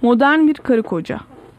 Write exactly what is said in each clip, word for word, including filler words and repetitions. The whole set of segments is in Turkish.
Modern bir karı koca.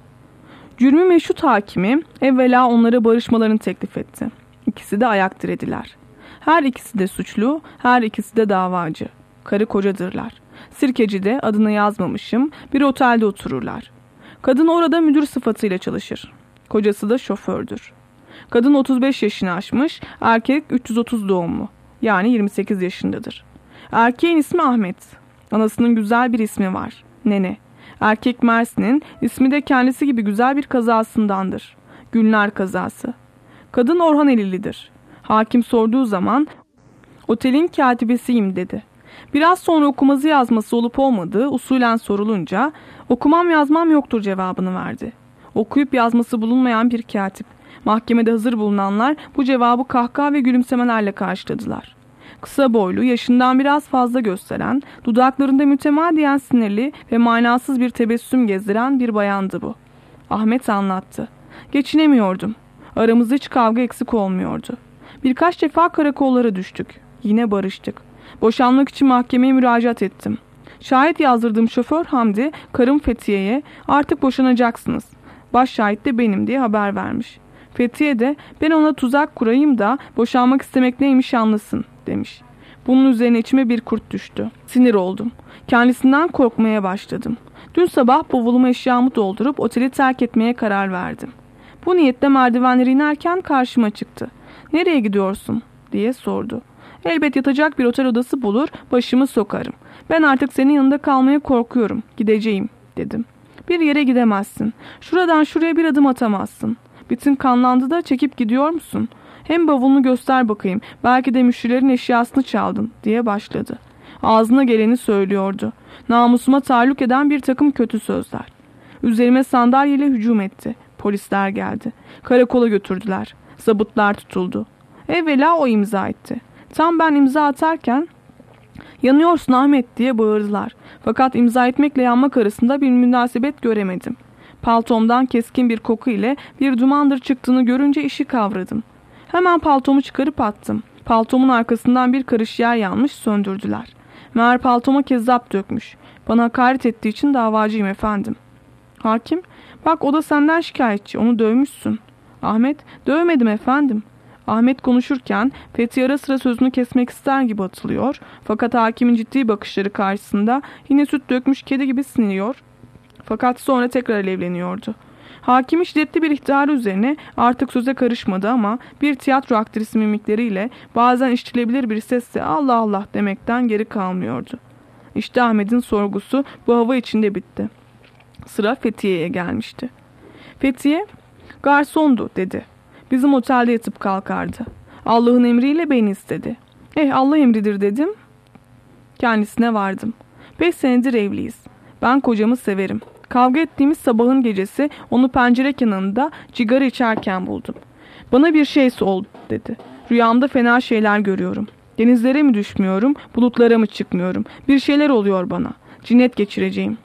Cürmü meşhut hakimi evvela onlara barışmalarını teklif etti. İkisi de ayak dirediler. Her ikisi de suçlu, her ikisi de davacı. Karı kocadırlar. Sirkeci'de, adını yazmamışım, bir otelde otururlar. Kadın orada müdür sıfatıyla çalışır. Kocası da şofördür. Kadın otuz beş yaşını aşmış, erkek üç yüz otuz doğumlu. Yani yirmi sekiz yaşındadır. Erkeğin ismi Ahmet. Anasının güzel bir ismi var. Nene. Erkek Mersin'in, ismi de kendisi gibi güzel bir kazasındandır. Gülnar kazası. Kadın Orhanelilidir. Hakim sorduğu zaman otelin katibesiyim dedi. Biraz sonra okuması yazması olup olmadığı usulen sorulunca okumam yazmam yoktur cevabını verdi. Okuyup yazması bulunmayan bir katip. Mahkemede hazır bulunanlar bu cevabı kahkaha ve gülümsemelerle karşıladılar. Kısa boylu, yaşından biraz fazla gösteren, dudaklarında mütemadiyen sinirli ve manasız bir tebessüm gezdiren bir bayandı bu. Ahmet anlattı. Geçinemiyordum. Aramızda hiç kavga eksik olmuyordu. Birkaç defa karakollara düştük. Yine barıştık. Boşanmak için mahkemeye müracaat ettim. Şahit yazdırdığım şoför Hamdi, karım Fethiye'ye artık boşanacaksınız. Baş şahit de benim diye haber vermiş. Fethiye de ben ona tuzak kurayım da boşanmak istemek neymiş anlasın demiş. Bunun üzerine içime bir kurt düştü. Sinir oldum. Kendisinden korkmaya başladım. Dün sabah bavulumu eşyamı doldurup oteli terk etmeye karar verdim. Bu niyetle merdivenleri inerken karşıma çıktı. Nereye gidiyorsun diye sordu. Elbet yatacak bir otel odası bulur, başımı sokarım. Ben artık senin yanında kalmaya korkuyorum. Gideceğim dedim. Bir yere gidemezsin. Şuradan şuraya bir adım atamazsın. Bitin kanlandı da çekip gidiyor musun? Hem bavulunu göster bakayım. Belki de müşterilerin eşyasını çaldın diye başladı. Ağzına geleni söylüyordu. Namusuma tahallük eden bir takım kötü sözler. Üzerime sandalyeyle hücum etti. Polisler geldi. Karakola götürdüler. Zabıtlar tutuldu. Evvela o imza etti. Tam ben imza atarken yanıyorsun Ahmet diye bağırdılar. Fakat imza etmekle yanmak arasında bir münasebet göremedim. Paltomdan keskin bir koku ile bir dumandır çıktığını görünce işi kavradım. Hemen paltomu çıkarıp attım. Paltomun arkasından bir karış yer yanmış, söndürdüler. Meğer paltoma kezzap dökmüş. Bana hakaret ettiği için davacıyım efendim. Hakim, bak o da senden şikayetçi, onu dövmüşsün. Ahmet, dövmedim efendim. Ahmet konuşurken Fethi ara sıra sözünü kesmek ister gibi atılıyor. Fakat hakimin ciddi bakışları karşısında yine süt dökmüş kedi gibi siniliyor. Fakat sonra tekrar alevleniyordu. Hakim şiddetli bir ihtarı üzerine artık söze karışmadı ama bir tiyatro aktrisi mimikleriyle bazen işitilebilir bir sesle Allah Allah demekten geri kalmıyordu. İşte Ahmet'in sorgusu bu hava içinde bitti. Sıra Fethiye'ye gelmişti. Fethiye, garsondu dedi. Bizim otelde yatıp kalkardı. Allah'ın emriyle beni istedi. Eh Allah emridir dedim. Kendisine vardım. Beş senedir evliyiz. Ben kocamı severim. Kavga ettiğimiz sabahın gecesi onu pencere kenarında cigara içerken buldum. Bana bir şey oldu dedi. Rüyamda fena şeyler görüyorum. Denizlere mi düşmüyorum, bulutlara mı çıkmıyorum? Bir şeyler oluyor bana. Cinnet geçireceğim.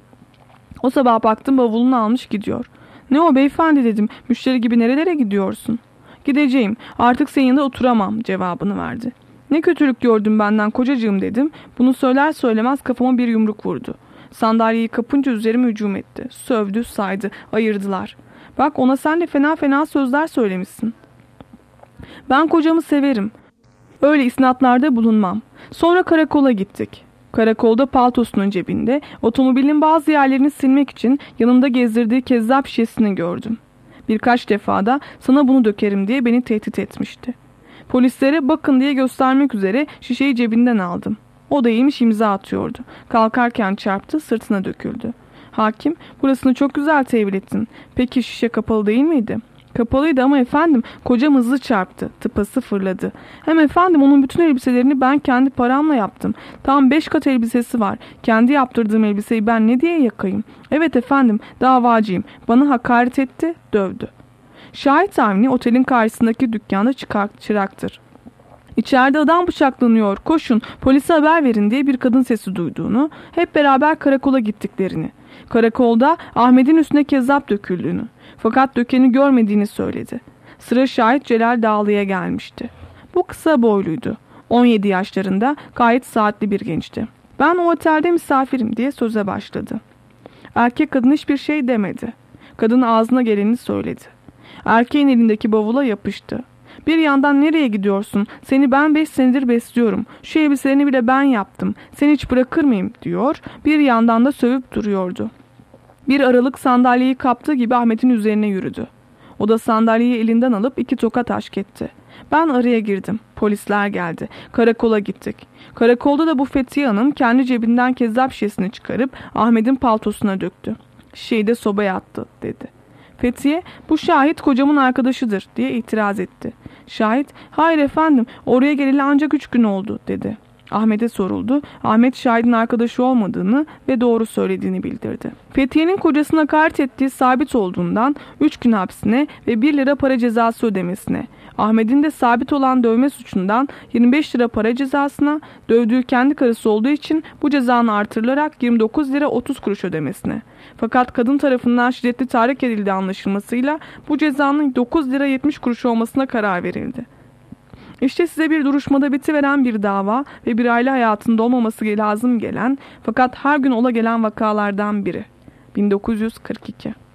O sabah baktım bavulunu almış gidiyor. Ne o beyefendi dedim. Müşteri gibi nerelere gidiyorsun? Gideceğim. Artık senin yanında oturamam cevabını verdi. Ne kötülük gördün benden kocacığım dedim. Bunu söyler söylemez kafama bir yumruk vurdu. Sandalyeyi kapınca üzerime hücum etti. Sövdü, saydı, ayırdılar. Bak ona sen de fena fena sözler söylemişsin. Ben kocamı severim. Öyle isnatlarda bulunmam. Sonra karakola gittik. Karakolda paltosunun cebinde otomobilin bazı yerlerini silmek için yanında gezdirdiği kezzap şişesini gördüm. Birkaç defa da sana bunu dökerim diye beni tehdit etmişti. Polislere bakın diye göstermek üzere şişeyi cebinden aldım. O da iyiymiş imza atıyordu. Kalkarken çarptı, sırtına döküldü. Hakim, burasını çok güzel tevil ettin. Peki şişe kapalı değil miydi? Kapalıydı ama efendim kocam hızlı çarptı. Tıpası fırladı. Hem efendim onun bütün elbiselerini ben kendi paramla yaptım. Tam beş kat elbisesi var. Kendi yaptırdığım elbiseyi ben ne diye yakayım? Evet efendim davacıyım. Bana hakaret etti, dövdü. Şahit Avni otelin karşısındaki dükkanda çıkar, çıraktır. İçeride adam bıçaklanıyor, koşun, polise haber verin diye bir kadın sesi duyduğunu, hep beraber karakola gittiklerini, karakolda Ahmet'in üstüne kezzap döküldüğünü, fakat dökeni görmediğini söyledi. Sıra şahit Celal Dağlı'ya gelmişti. Bu kısa boyluydu. on yedi yaşlarında, gayet saatli bir gençti. Ben o otelde misafirim diye söze başladı. Erkek kadın hiçbir şey demedi. Kadın ağzına geleni söyledi. Erkeğin elindeki bavula yapıştı. Bir yandan nereye gidiyorsun? Seni ben beş senedir besliyorum. Şu elbiselerini bile ben yaptım. Seni hiç bırakır mıyım diyor. Bir yandan da sövüp duruyordu. Bir aralık sandalyeyi kaptığı gibi Ahmet'in üzerine yürüdü. O da sandalyeyi elinden alıp iki tokat aşk etti. Ben araya girdim. Polisler geldi. Karakola gittik. Karakolda da bu Fethiye Hanım kendi cebinden kezzap şişesini çıkarıp Ahmet'in paltosuna döktü. Şişeyi de sobaya attı dedi. Fethiye, bu şahit kocamın arkadaşıdır diye itiraz etti. Şahit, hayır efendim oraya geleli ancak üç gün oldu dedi. Ahmet'e soruldu. Ahmet şahidin arkadaşı olmadığını ve doğru söylediğini bildirdi. Fethiye'nin kocasına hakaret ettiği sabit olduğundan üç gün hapsine ve bir lira para cezası ödemesine, Ahmet'in de sabit olan dövme suçundan yirmi beş lira para cezasına, dövdüğü kendi karısı olduğu için bu cezanın artırılarak yirmi dokuz lira otuz kuruş ödemesine. Fakat kadın tarafından şiddetli tahrik edildiği anlaşılmasıyla bu cezanın dokuz lira yetmiş kuruş olmasına karar verildi. İşte size bir duruşmada bitiveren bir dava ve bir aile hayatında olmaması lazım gelen fakat her gün ola gelen vakalardan biri. bin dokuz yüz kırk iki